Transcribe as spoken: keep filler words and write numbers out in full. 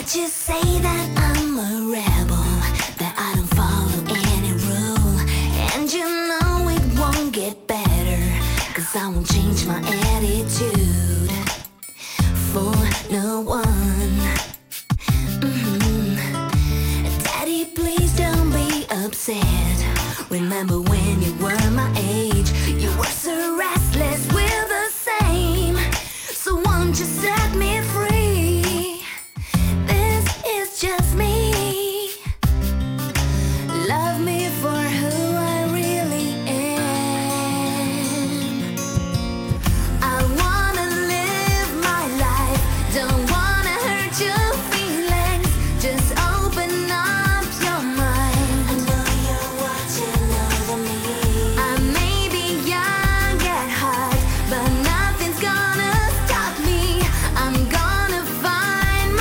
You say that I'm a rebel, that I don't follow any rule, and you know it won't get better, cause I won't change my attitude for no one. mm-hmm. Daddy, please don't be upset. Remember when you were my age, you were surrounded